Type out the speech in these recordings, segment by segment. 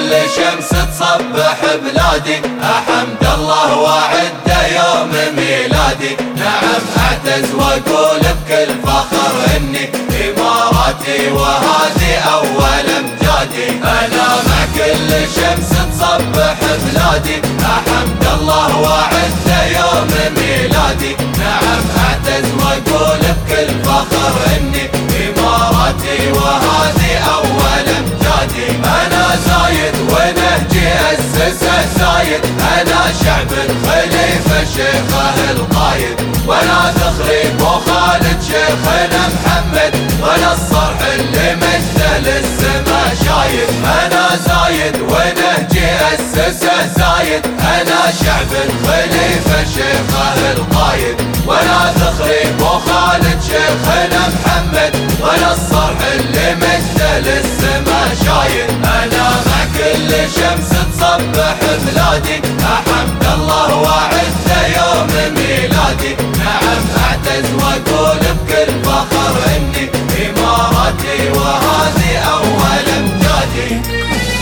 كل شمس تصبح بلادي، أحمد الله وعده يوم ميلادي. نعم أعتز وأقول بكل فخر إني إماراتي وهذه أول أمجادي. أنا مع كل شمس تصبح بلادي، أحمد الله وعده يوم ميلادي. نعم أعتز وأقول بكل فخر إني إماراتي وهذه أول أمجادي. أنا زايد ونهجي أسسه زايد، أنا شعب الخليفة شيخه القايد. ولا تخريب وخالد شيخنا محمد، ولا الصرح اللي مجده للسما شايد. أنا زايد ونهجي أسسه زايد، أنا شعب الخليفة شيخه القايد. ولا تخريب وخالد شيخنا محمد، ولا الصرح اللي مجده للسما شايد. أنا مع كل شمس تصبح بلادي، أحمد الله وعده يوم ميلادي. نعم أعتز وأقول بكل فخر إني إماراتي وهذه أول أمجادي.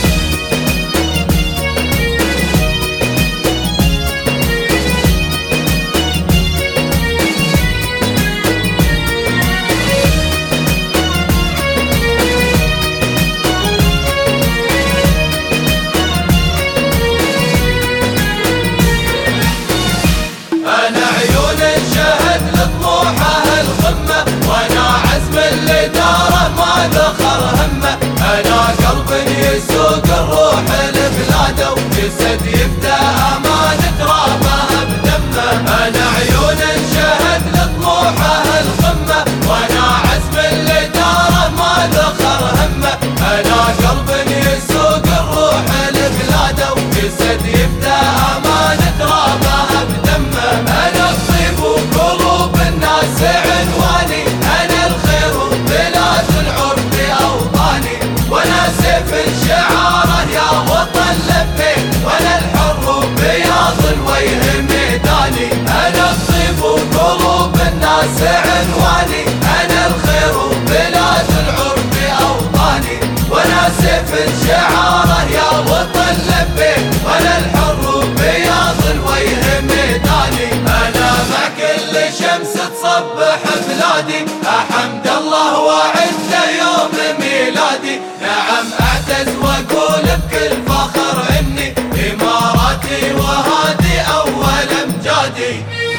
أنا عيون شهد لطموحه القمة، وأنا عزم الإدارة ما ذخر همه. أنا قلب يسوق الروح لبلاده، وجسد يفدى أمانة رابها بدمه. أنا عيون شهد لطموحه القمة، وأنا عزم الإدارة ما ذخر همه. أنا قلب يسوق الروح لبلاده، وجسد يفدى أمانة رابها بدمه. أنا الطيب وقلوب الناس عنواني، أنا الخير وبلاد العرب أوطاني. وأنا سيف شعاره يا وطن لبيك، وأنا الحر وبياض الوجه ميداني. أنا الطيب وقلوب الناس عنواني، أنا الخير وبلاد العرب أوطاني. وأنا سيف شعاره يا وطن لبيك، وأنا الحر وبياض الوجه ميداني. أنا مع كل شمس تصبح بلادي، أحمد الله وعده يوم ميلادي. نعم أعتز وأقول بكل فخر إني إماراتي وهذه أول أمجادي.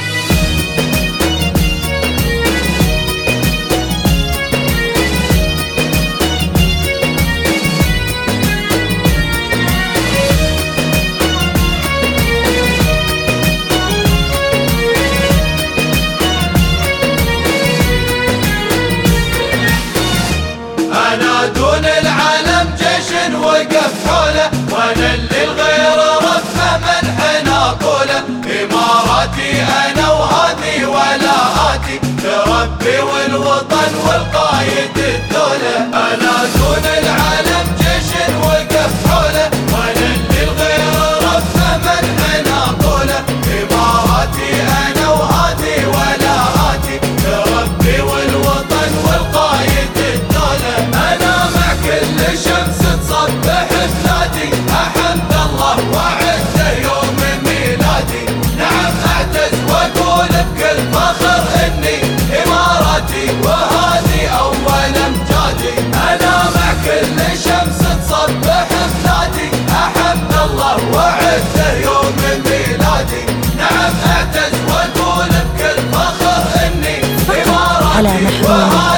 أنا دون العالم جيش وقف حوله، وأنا اللي الغير رفه منحنا قوله. إماراتي أنا وهذه ولاءاتي، لربي والوطن والقايد الدولة. أنا دون العالم جيش وقف حوله، وأنا اللي الغير رفه منحنا قوله. إماراتي أنا وهذه ولاءاتي، لربي والوطن والقايد الدولة. أنا مع كل شمس تصبح بلادي، أحمد الله وعده يوم ميلادي. نعم أعتز وأقول بكل فخر إني إماراتي وهذه أول أمجادي. أنا مع كل شمس تصبح بلادي، أحمد الله وعده يوم ميلادي. نعم أعتز وأقول بكل فخر إني إماراتي وهذه